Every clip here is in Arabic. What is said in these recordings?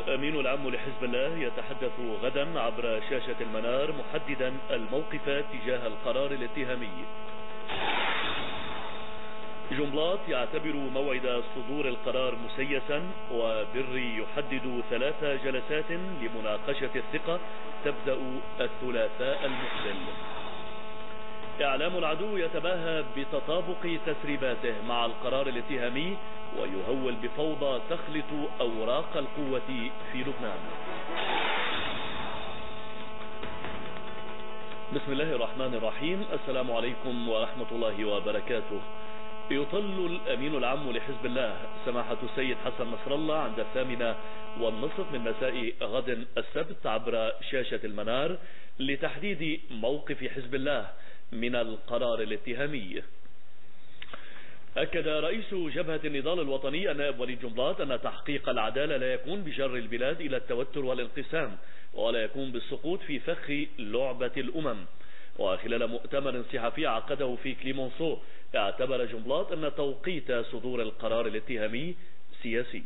الأمين العام لحزب الله يتحدث غدا عبر شاشة المنار محددا الموقف تجاه القرار الاتهامي. جنبلاط يعتبر موعد صدور القرار مسيسا، وبري يحدد 3 جلسات لمناقشة الثقة تبدأ الثلاثاء المقبل. إعلام العدو يتباهى بتطابق تسريباته مع القرار الاتهامي ويهول بفوضى تخلط أوراق القوة في لبنان. بسم الله الرحمن الرحيم. السلام عليكم ورحمة الله وبركاته. يطل الأمين العام لحزب الله سماحة السيد حسن نصر الله عند 8:30 من مساء غد السبت عبر شاشة المنار لتحديد موقف حزب الله من القرار الاتهامي. أكد رئيس جبهة النضال الوطني النائب وليد جنبلاط أن تحقيق العدالة لا يكون بجر البلاد إلى التوتر والانقسام، ولا يكون بالسقوط في فخ لعبة الأمم. وخلال مؤتمر صحفي عقده في كليمونسو اعتبر جنبلاط أن توقيت صدور القرار الاتهامي سياسي.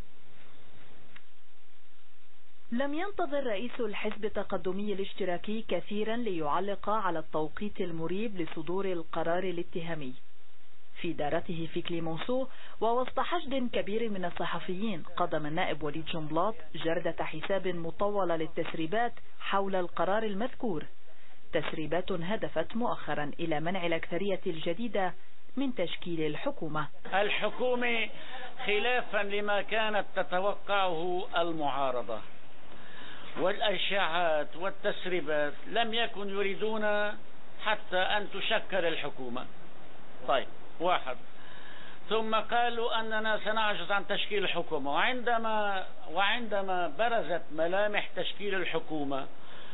لم ينتظر رئيس الحزب التقدمي الاشتراكي كثيرا ليعلق على التوقيت المريب لصدور القرار الاتهامي. في دارته في كليمونسو ووسط حشد كبير من الصحفيين قدم النائب وليد جنبلاط جردة حساب مطولة للتسريبات حول القرار المذكور، تسريبات هدفت مؤخرا إلى منع الأكثرية الجديدة من تشكيل الحكومة. الحكومة خلافا لما كانت تتوقعه المعارضة والأشاعات والتسريبات لم يكن يريدون حتى أن تشكل الحكومة. طيب، واحد. ثم قالوا أننا سنعجز عن تشكيل الحكومة، وعندما برزت ملامح تشكيل الحكومة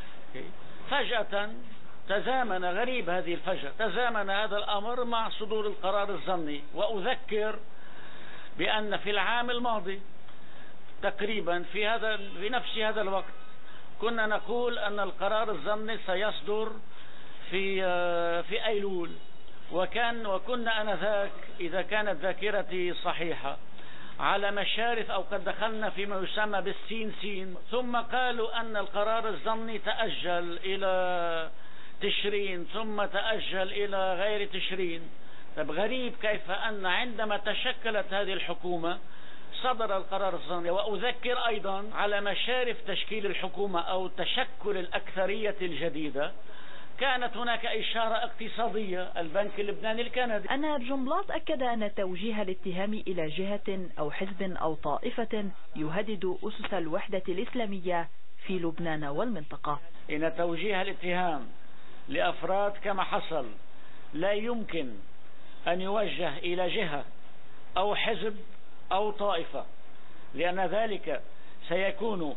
فجأة تزامن، غريب هذه الفجأة، تزامن هذا الأمر مع صدور القرار الظني. وأذكر بأن في العام الماضي تقريبا في نفس هذا الوقت كنا نقول أن القرار الظني سيصدر في أيلول، وكنا أنذاك إذا كانت ذاكرتي صحيحة على مشارف أو قد دخلنا فيما يسمى بالسين سين. ثم قالوا أن القرار الظني تأجل إلى تشرين، ثم تأجل إلى غير تشرين. طب غريب كيف أن عندما تشكلت هذه الحكومة صدر القرار الظني. وأذكر أيضا على مشارف تشكيل الحكومة أو تشكل الأكثرية الجديدة كانت هناك إشارة اقتصادية، البنك اللبناني الكندي. أن جنبلاط أكد أن توجيه الاتهام إلى جهة أو حزب أو طائفة يهدد أسس الوحدة الإسلامية في لبنان والمنطقة. إن توجيه الاتهام لأفراد كما حصل لا يمكن أن يوجه إلى جهة أو حزب أو طائفة، لأن ذلك سيكون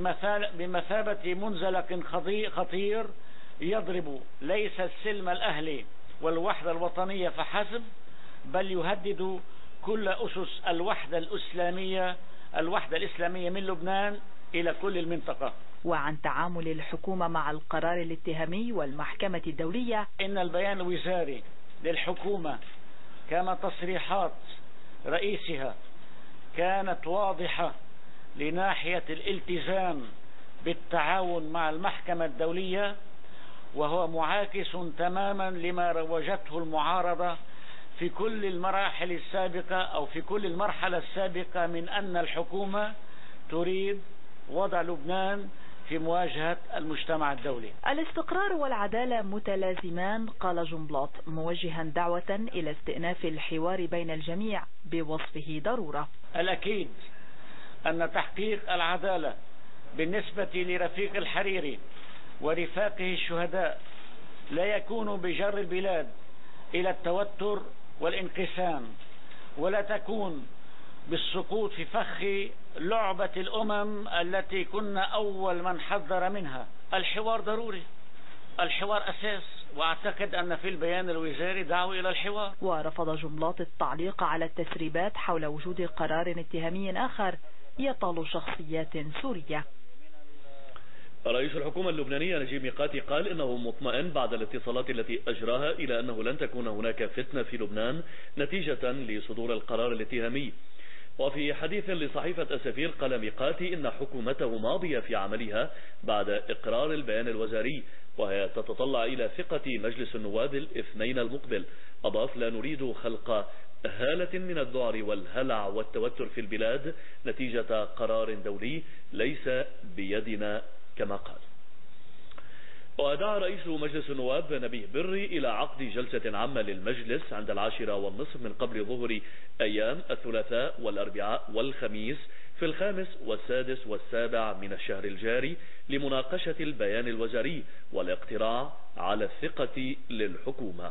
بمثابة منزلق خطير يضرب ليس السلم الأهلي والوحدة الوطنية فحسب، بل يهدد كل أسس الوحدة الإسلامية من لبنان إلى كل المنطقة. وعن تعامل الحكومة مع القرار الاتهامي والمحكمة الدولية، إن البيان الوزاري للحكومة كما تصريحات رئيسها كانت واضحة لناحية الالتزام بالتعاون مع المحكمة الدولية، وهو معاكس تماما لما روجته المعارضة في كل المراحل السابقة أو في كل المرحلة السابقة من أن الحكومة تريد وضع لبنان في مواجهة المجتمع الدولي. الاستقرار والعدالة متلازمان، قال جنبلاط، موجها دعوة إلى استئناف الحوار بين الجميع بوصفه ضرورة. الأكيد أن تحقيق العدالة بالنسبة لرفيق الحريري ورفاقه الشهداء لا يكون بجر البلاد إلى التوتر والانقسام، ولا تكون بالسقوط في فخ لعبة الأمم التي كنا أول من حذر منها. الحوار ضروري، الحوار أساس، وأعتقد أن في البيان الوزاري دعوة إلى الحوار. ورفض جنبلاط التعليق على التسريبات حول وجود قرار اتهامي آخر يطال شخصيات سورية. رئيس الحكومة اللبنانية نجيب ميقاتي قال إنه مطمئن بعد الاتصالات التي أجراها إلى أنه لن تكون هناك فتنة في لبنان نتيجة لصدور القرار الاتهامي. وفي حديث لصحيفة السفير قال ميقاتي إن حكومته ماضية في عملها بعد إقرار البيان الوزاري، وهي تتطلع إلى ثقة مجلس النواب الاثنين المقبل. أضاف: لا نريد خلق هالة من الذعر والهلع والتوتر في البلاد نتيجة قرار دولي ليس بيدنا كما قال. ودعا رئيس مجلس النواب نبيه بري إلى عقد جلسة عامة للمجلس عند 10:30 من قبل ظهر أيام الثلاثاء والأربعاء والخميس في 5 و6 و7 من الشهر الجاري لمناقشة البيان الوزاري والاقتراع على الثقة للحكومة.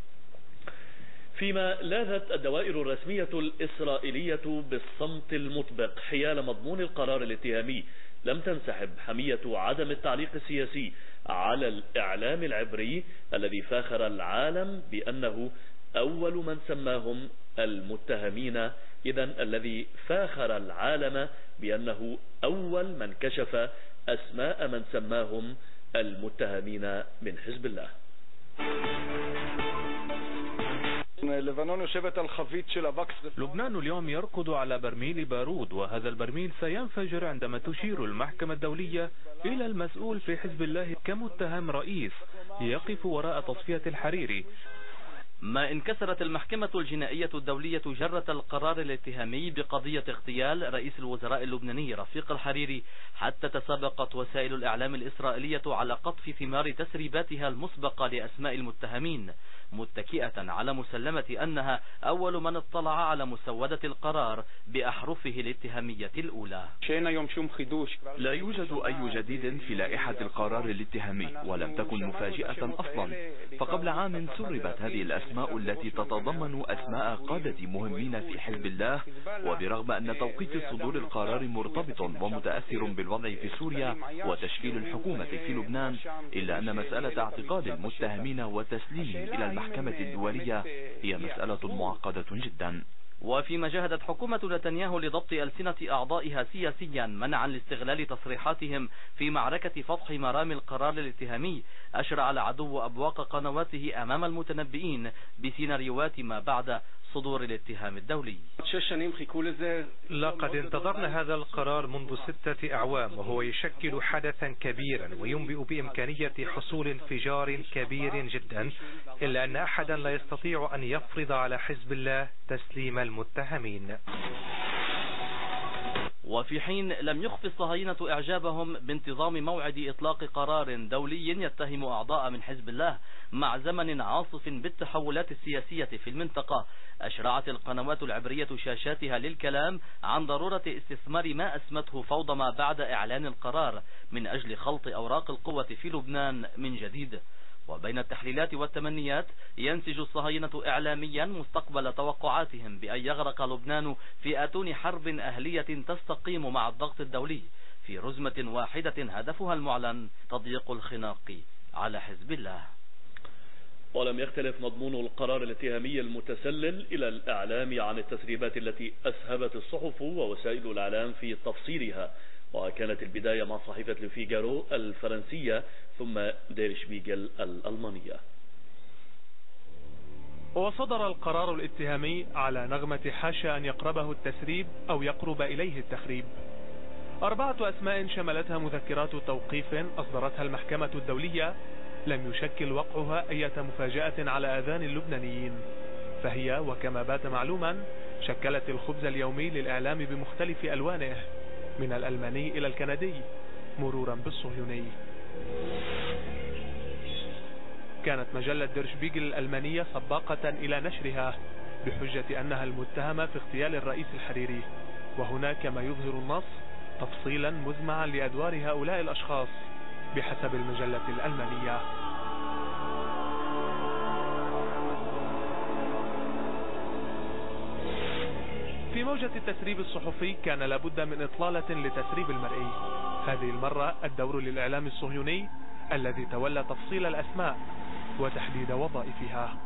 فيما لاذت الدوائر الرسمية الإسرائيلية بالصمت المطبق حيال مضمون القرار الاتهامي، لم تنسحب حمية عدم التعليق السياسي على الإعلام العبري الذي فاخر العالم بأنه أول من سماهم المتهمين، إذن الذي فاخر العالم بأنه أول من كشف أسماء من سماهم المتهمين من حزب الله. لبنان اليوم يركض على برميل بارود، وهذا البرميل سينفجر عندما تشير المحكمة الدولية إلى المسؤول في حزب الله كمتهم رئيس يقف وراء تصفية الحريري. ما انكسرت المحكمة الجنائية الدولية جرة القرار الاتهامي بقضية اغتيال رئيس الوزراء اللبناني رفيق الحريري، حتى تسابقت وسائل الإعلام الإسرائيلية على قطف ثمار تسريباتها المسبقة لأسماء المتهمين، متكئة على مسلمة أنها أول من اطلع على مسودة القرار بأحرفه الاتهامية الأولى. لا يوجد أي جديد في لائحة القرار الاتهامي، ولم تكن مفاجئة أصلا، فقبل عام سربت هذه الأسماء التي تتضمن أسماء قادة مهمين في حزب الله، وبرغم أن توقيت صدور القرار مرتبط ومتأثر بالوضع في سوريا وتشكيل الحكومة في لبنان، إلا أن مسألة اعتقاد المتهمين وتسليمهم إلى المحكمة الدولية هي مسألة معقدة جدا. وفيما جاهدت حكومة نتنياهو لضبط ألسنة أعضائها سياسيا منعا لاستغلال تصريحاتهم في معركة فتح مرام القرار الاتهامي، أشرع العدو أبواق قنواته أمام المتنبئين بسيناريوهات ما بعد صدور الاتهام الدولي. لقد انتظرنا هذا القرار منذ 6 أعوام، وهو يشكل حدثا كبيرا وينبئ بإمكانية حصول انفجار كبير جدا، إلا أن أحدا لا يستطيع أن يفرض على حزب الله تسليم المتهمين. وفي حين لم يخفي الصهاينة إعجابهم بانتظام موعد إطلاق قرار دولي يتهم أعضاء من حزب الله مع زمن عاصف بالتحولات السياسية في المنطقة، أشرعت القنوات العبرية شاشاتها للكلام عن ضرورة استثمار ما أسمته فوضى ما بعد إعلان القرار من أجل خلط أوراق القوة في لبنان من جديد. وبين التحليلات والتمنيات ينسج الصهاينة إعلاميا مستقبل توقعاتهم بأن يغرق لبنان في أتون حرب أهلية تستقيم مع الضغط الدولي في رزمة واحدة هدفها المعلن تضييق الخناق على حزب الله. ولم يختلف مضمون القرار الاتهامي المتسلل إلى الإعلام عن التسريبات التي أسهبت الصحف ووسائل الإعلام في تفصيلها، وكانت البداية مع صحيفة الفيغارو الفرنسية ثم دير شبيغل الألمانية. وصدر القرار الاتهامي على نغمة حاشا أن يقربه التسريب أو يقرب إليه التخريب. 4 أسماء شملتها مذكرات توقيف أصدرتها المحكمة الدولية لم يشكل وقعها أي مفاجأة على آذان اللبنانيين، فهي وكما بات معلوما شكلت الخبز اليومي للإعلام بمختلف ألوانه من الألماني إلى الكندي مرورا بالصهيوني. كانت مجلة دير شبيغل الألمانية سباقة إلى نشرها بحجة أنها المتهمة في اغتيال الرئيس الحريري، وهنا كما يظهر النص تفصيلا مزمعا لأدوار هؤلاء الأشخاص بحسب المجلة الألمانية. في موجة التسريب الصحفي كان لابد من إطلالة لتسريب المرئي، هذه المرة الدور للإعلام الصهيوني الذي تولى تفصيل الأسماء وتحديد وظائفها.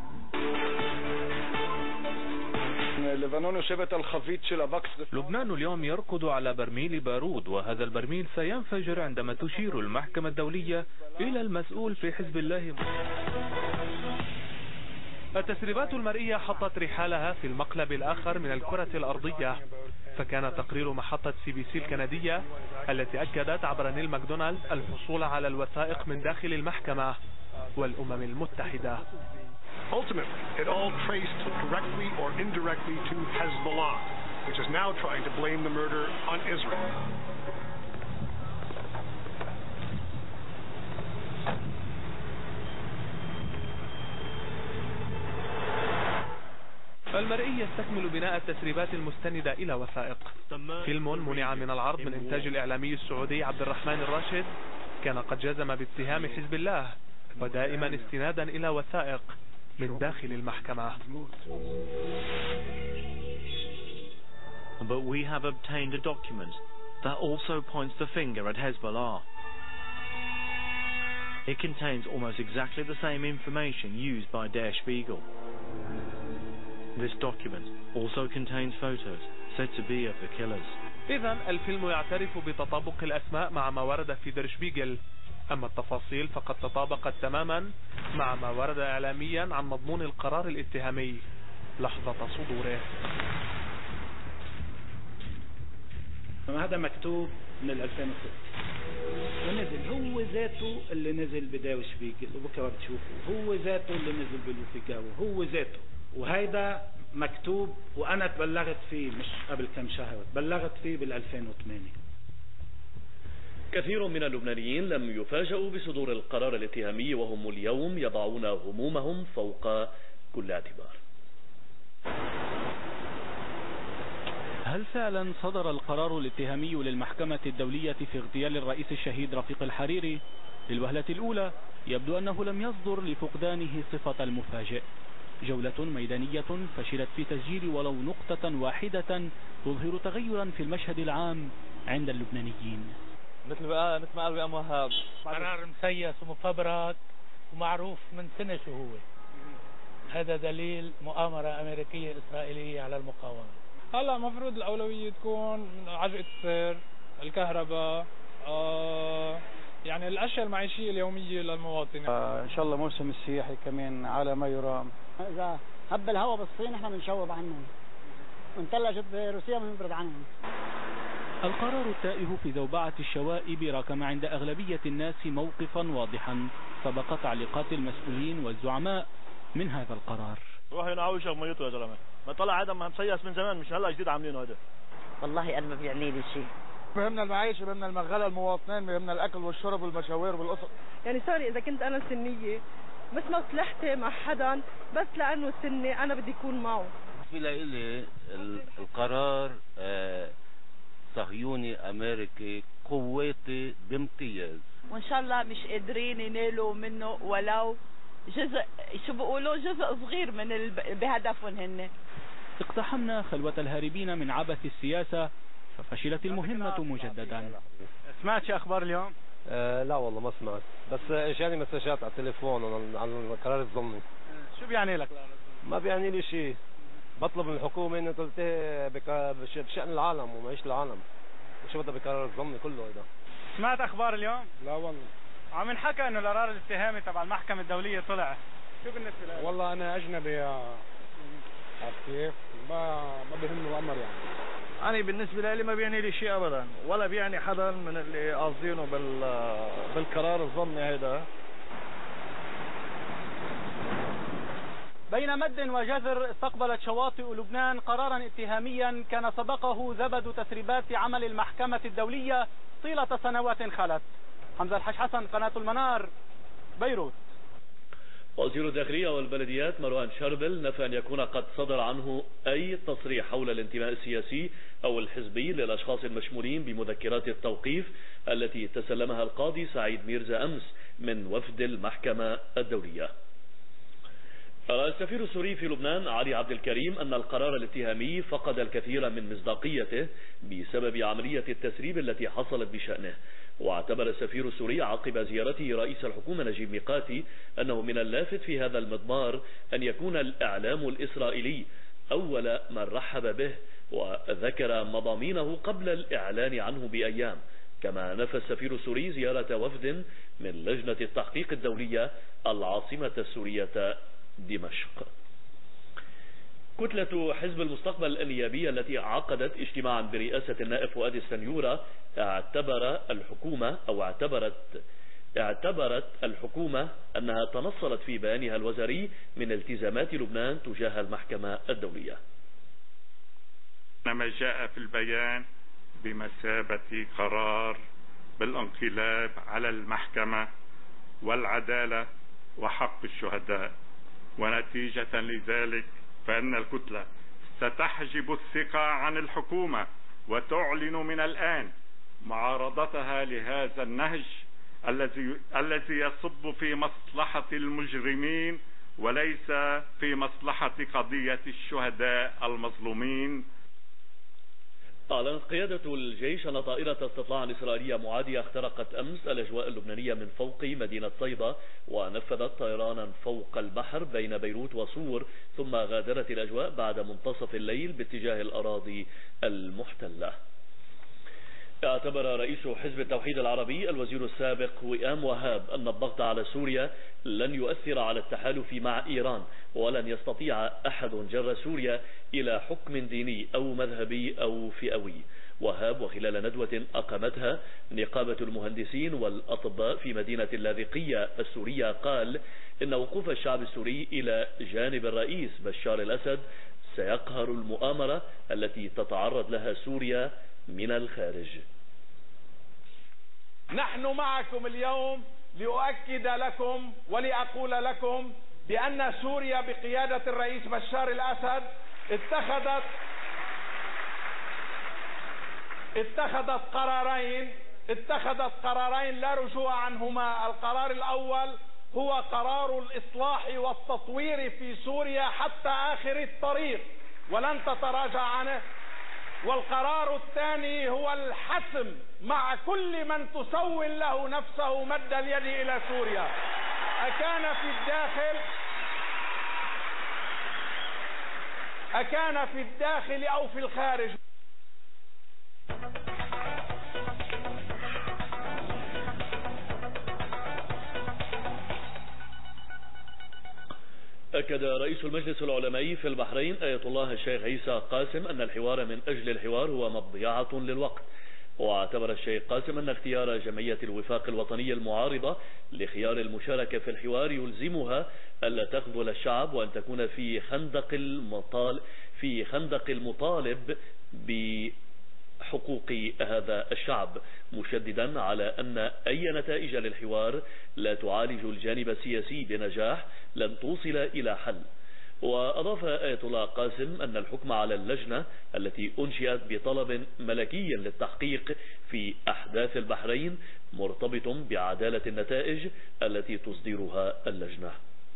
لبنان اليوم يركض على برميل بارود، وهذا البرميل سينفجر عندما تشير المحكمة الدولية إلى المسؤول في حزب الله التسريبات المرئية حطت رحالها في المقلب الآخر من الكرة الأرضية، فكان تقرير محطة CBC الكندية التي أكدت عبر نيل ماكدونالد الحصول على الوثائق من داخل المحكمة والأمم المتحدة. Ultimately, it all traced directly or indirectly to Hezbollah, which is now trying to blame the murder on Israel. المرئي يستكمل بناء التسريبات المستندة إلى وثائق. فيلم منع من العرض من إنتاج الإعلامي السعودي عبد الرحمن الراشد كان قد جزم باتهام حزب الله، ودائما استنادا إلى وثائق من داخل المحكمة. But we have obtained a document that also points the finger at Hezbollah. It contains almost exactly the same information used by Der Spiegel. This document also contains photos said to be of the killers. إذن الفيلم يعترف بتطابق الأسماء مع ما ورد في در شبيغل، أما التفاصيل فقد تطابقت تماما مع ما ورد إعلاميا عن مضمون القرار الاتهامي لحظة صدوره. هذا مكتوب من 2006 ونزل، هو ذاته اللي نزل بداوي شبيغل وبكره بتشوفوا، هو ذاته اللي نزل بالوفيقاوي، هو ذاته، وهيدا مكتوب وأنا تبلغت فيه مش قبل كم شهر، تبلغت فيه بال2008. كثير من اللبنانيين لم يفاجئوا بصدور القرار الاتهامي، وهم اليوم يضعون همومهم فوق كل اعتبار. هل فعلا صدر القرار الاتهامي للمحكمة الدولية في اغتيال الرئيس الشهيد رفيق الحريري؟ للوهلة الأولى يبدو أنه لم يصدر لفقدانه صفة المفاجئ. جولة ميدانية فشلت في تسجيل ولو نقطة واحدة تظهر تغيرا في المشهد العام عند اللبنانيين. مثل ما قال بأم وهاب، قرار مسيس ومفبرك ومعروف من سنة شو هو. هذا دليل مؤامرة أمريكية إسرائيلية على المقاومة. هلا مفروض الأولوية تكون عجقة السير، الكهرباء، يعني الأشياء المعيشية اليومية للمواطن. إن شاء الله موسم السياحي كمان على ما يرام. إذا هب الهواء بالصين احنا بنشوب عنهم، وانتلجت بروسيا بنبرد عنهم. القرار التائه في ذوبعة الشوائب راكم عند أغلبية الناس موقفا واضحا سبق تعليقات المسؤولين والزعماء من هذا القرار. روح ينعوي شغل ميته يا زلمه، ما طلع هذا مسيس من زمان، مش هلا جديد عاملينه هذا. والله انا ما بيعني لي شيء. بهمنا المعيشه، بهمنا المغلى المواطنين، بهمنا الاكل والشرب والمشاوير والقصص. يعني سوري اذا كنت انا سنيه مش مصلحتي مع حدا، بس لانه سني انا بدي اكون معه. بالنسبه لي القرار صهيوني امريكي قوتي بامتياز، وان شاء الله مش قادرين ينالوا منه ولو جزء، شو بيقولوا جزء صغير من بهدفهم هن. اقتحمنا خلوة الهاربين من عبث السياسة ففشلت المهمة مجددا. سمعت شي اخبار اليوم؟ لا والله ما سمعت، بس اجاني مسجات على التليفون عن القرار الضمني. شو بيعني لك؟ ما بيعني لي شيء، بطلب من الحكومة انها تلتهي بشأن العالم ومعيشة العالم، شو بدها بقرار الضمني كله هيدا. سمعت اخبار اليوم؟ لا والله. عم نحكى انه القرار الاتهامي تبع المحكمة الدولية طلع، شو بالنسبة لك؟ والله انا اجنبي عرفت كيف؟ ما بيهمني الامر يعني. أنا بالنسبة لي ما بيعني لي شيء أبدا، ولا بيعني حدا من اللي قاصدينه بالقرار الضمني هذا. بين مد وجزر استقبلت شواطئ لبنان قرارا اتهاميا كان سبقه زبد تسريبات عمل المحكمة الدولية طيلة سنوات خلت. حمزة الحاج حسن، قناة المنار، بيروت. وزير الداخلية والبلديات مروان شربل نفى أن يكون قد صدر عنه أي تصريح حول الانتماء السياسي أو الحزبي للأشخاص المشمولين بمذكرات التوقيف التي تسلمها القاضي سعيد ميرزا أمس من وفد المحكمة الدولية. رأى السفير السوري في لبنان علي عبد الكريم أن القرار الاتهامي فقد الكثير من مصداقيته بسبب عملية التسريب التي حصلت بشأنه. واعتبر السفير السوري عقب زيارته رئيس الحكومة نجيب ميقاتي أنه من اللافت في هذا المضمار أن يكون الإعلام الإسرائيلي أول من رحب به، وذكر مضامينه قبل الإعلان عنه بأيام. كما نفى السفير السوري زيارة وفد من لجنة التحقيق الدولية العاصمة السورية دمشق. كتلة حزب المستقبل النيابية التي عقدت اجتماعا برئاسة النائب فؤاد السنيورة اعتبرت الحكومة أنها تنصلت في بيانها الوزاري من التزامات لبنان تجاه المحكمة الدولية. ما جاء في البيان بمثابة قرار بالانقلاب على المحكمة والعدالة وحق الشهداء، ونتيجة لذلك فإن الكتلة ستحجب الثقة عن الحكومة وتعلن من الآن معارضتها لهذا النهج الذي يصب في مصلحة المجرمين وليس في مصلحة قضية الشهداء المظلومين. أعلنت قيادة الجيش أن طائرة استطلاع إسرائيلية معادية اخترقت أمس الأجواء اللبنانية من فوق مدينة صيدا، ونفذت طيرانا فوق البحر بين بيروت وصور، ثم غادرت الأجواء بعد منتصف الليل باتجاه الأراضي المحتلة. اعتبر رئيس حزب التوحيد العربي الوزير السابق وئام وهاب أن الضغط على سوريا لن يؤثر على التحالف مع إيران، ولن يستطيع أحد جر سوريا إلى حكم ديني أو مذهبي أو فئوي. وهاب وخلال ندوة أقامتها نقابة المهندسين والأطباء في مدينة اللاذقية السورية قال إن وقوف الشعب السوري إلى جانب الرئيس بشار الأسد سيقهر المؤامرة التي تتعرض لها سوريا من الخارج. نحن معكم اليوم لأؤكد لكم ولأقول لكم بأن سوريا بقيادة الرئيس بشار الأسد اتخذت قرارين لا رجوع عنهما. القرار الأول هو قرار الإصلاح والتطوير في سوريا حتى آخر الطريق ولن تتراجع عنه، والقرار الثاني هو الحسم مع كل من تسول له نفسه مد اليد إلى سوريا، أكان في الداخل أو في الخارج. أكد رئيس المجلس العلمائي في البحرين آية الله الشيخ عيسى قاسم أن الحوار من أجل الحوار هو مضيعة للوقت. واعتبر الشيخ قاسم أن اختيار جمعية الوفاق الوطنية المعارضة لخيار المشاركة في الحوار يلزمها ألا تخذل الشعب وأن تكون في خندق المطالب بحقوق هذا الشعب، مشددا على أن أي نتائج للحوار لا تعالج الجانب السياسي بنجاح لن توصل إلى حل. وأضاف آية الله قاسم أن الحكم على اللجنة التي أنشئت بطلب ملكي للتحقيق في أحداث البحرين مرتبط بعدالة النتائج التي تصدرها اللجنة.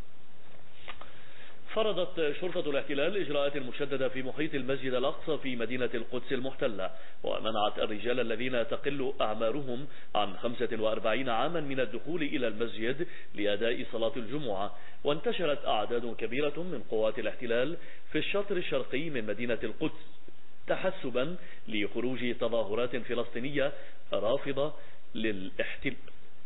فرضت شرطة الاحتلال إجراءات مشددة في محيط المسجد الأقصى في مدينة القدس المحتلة، ومنعت الرجال الذين تقل أعمارهم عن 45 عاما من الدخول إلى المسجد لأداء صلاة الجمعة. وانتشرت أعداد كبيرة من قوات الاحتلال في الشطر الشرقي من مدينة القدس تحسبا لخروج تظاهرات فلسطينية رافضة للاحتلال.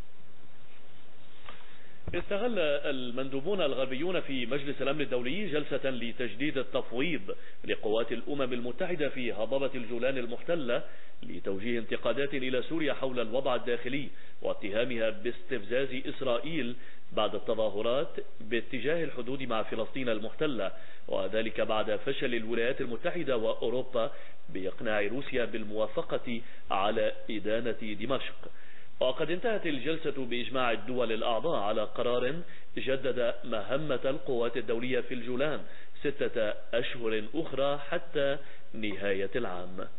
استغل المندوبون الغربيون في مجلس الأمن الدولي جلسة لتجديد التفويض لقوات الأمم المتحدة في هضبة الجولان المحتلة لتوجيه انتقادات إلى سوريا حول الوضع الداخلي واتهامها باستفزاز إسرائيل بعد التظاهرات باتجاه الحدود مع فلسطين المحتلة، وذلك بعد فشل الولايات المتحدة وأوروبا بإقناع روسيا بالموافقة على إدانة دمشق. وقد انتهت الجلسة بإجماع الدول الأعضاء على قرار جدد مهمة القوات الدولية في الجولان 6 أشهر أخرى حتى نهاية العام.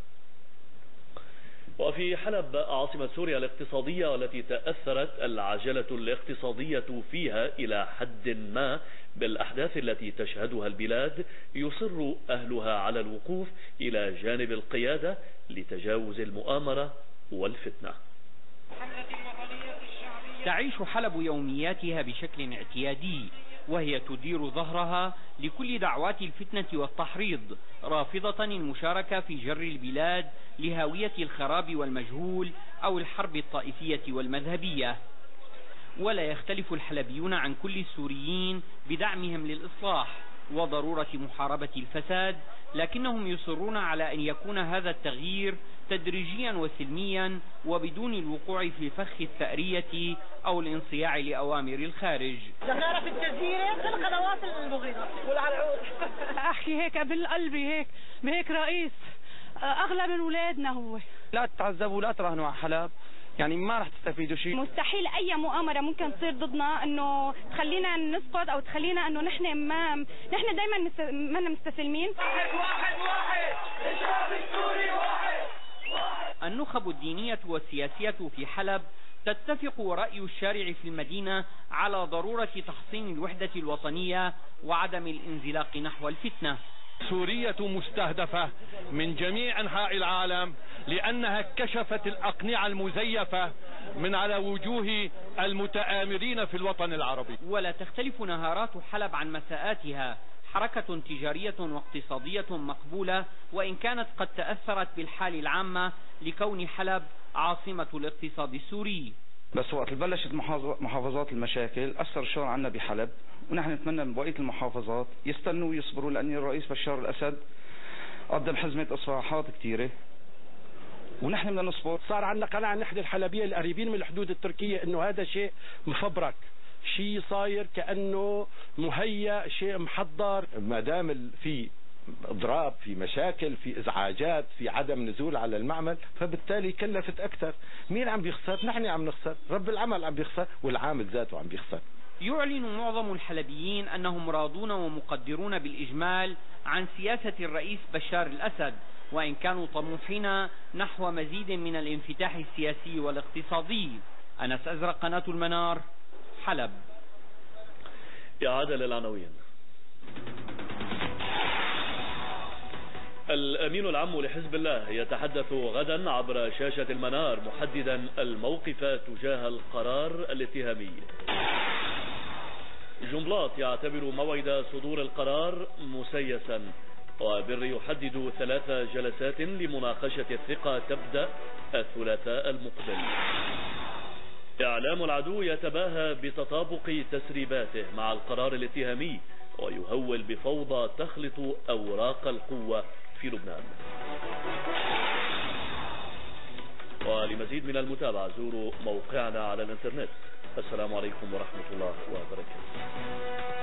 وفي حلب عاصمة سوريا الاقتصادية والتي تأثرت العجلة الاقتصادية فيها إلى حد ما بالأحداث التي تشهدها البلاد، يصر أهلها على الوقوف إلى جانب القيادة لتجاوز المؤامرة والفتنة. تعيش حلب يومياتها بشكل اعتيادي، وهي تدير ظهرها لكل دعوات الفتنة والتحريض، رافضة المشاركة في جر البلاد لهاوية الخراب والمجهول أو الحرب الطائفية والمذهبية. ولا يختلف الحلبيون عن كل السوريين بدعمهم للإصلاح، وضرورة محاربة الفساد، لكنهم يصرون على أن يكون هذا التغيير تدريجيا وسلميا وبدون الوقوع في فخ الثأرية أو الانصياع لأوامر الخارج. شغالة في الجزيرة في القنوات المغرضة والعرعود. أحكي هيك بالقلبي هيك بهيك رئيس أغلى من ولادنا هو. لا تتعذبوا لا تراهنوا على حلب، يعني ما رح تستفيدوا شيء. مستحيل اي مؤامره ممكن تصير ضدنا انه تخلينا نسقط او تخلينا انه نحن دائما ما مستسلمين. واحد الشعب السوري واحد. النخب الدينية والسياسية في حلب تتفق ورأي الشارع في المدينة على ضرورة تحصين الوحدة الوطنية وعدم الانزلاق نحو الفتنة. سورية مستهدفة من جميع أنحاء العالم لأنها كشفت الأقنعة المزيفة من على وجوه المتآمرين في الوطن العربي. ولا تختلف نهارات حلب عن مساءاتها، حركة تجارية واقتصادية مقبولة، وإن كانت قد تأثرت بالحال العامة لكون حلب عاصمة الاقتصاد السوري. بس وقت بلشت محافظات المشاكل أثر الشر عنا بحلب، ونحن نتمنى من بقية المحافظات يستنوا ويصبروا، لأن الرئيس بشار الأسد قدم حزمة إصلاحات كثيرة ونحن بدنا نصبر. صار عندنا قناعة نحن الحلبية القريبين من الحدود التركية إنه هذا شيء مفبرك، شيء صاير كأنه مهيأ، شيء محضر. ما دام في اضراب، في مشاكل، في ازعاجات، في عدم نزول على المعمل، فبالتالي كلفت اكثر. مين عم بيخسر؟ نحن عم نخسر، رب العمل عم بيخسر، والعامل ذاته عم بيخسر. يعلن معظم الحلبيين أنهم راضون ومقدرون بالإجمال عن سياسة الرئيس بشار الأسد، وإن كانوا طموحين نحو مزيد من الانفتاح السياسي والاقتصادي. أنس أزرق، قناة المنار، حلب. إعادة للعناوين. الأمين العام لحزب الله يتحدث غدا عبر شاشة المنار محددا الموقف تجاه القرار الاتهامي. جنبلاط يعتبر موعد صدور القرار مسيسا، وبر يحدد 3 جلسات لمناقشة الثقة تبدأ الثلاثاء المقبل. إعلام العدو يتباهى بتطابق تسريباته مع القرار الاتهامي ويهول بفوضى تخلط أوراق القوة في لبنان. ولمزيد من المتابعة زوروا موقعنا على الانترنت. السلام عليكم ورحمة الله وبركاته.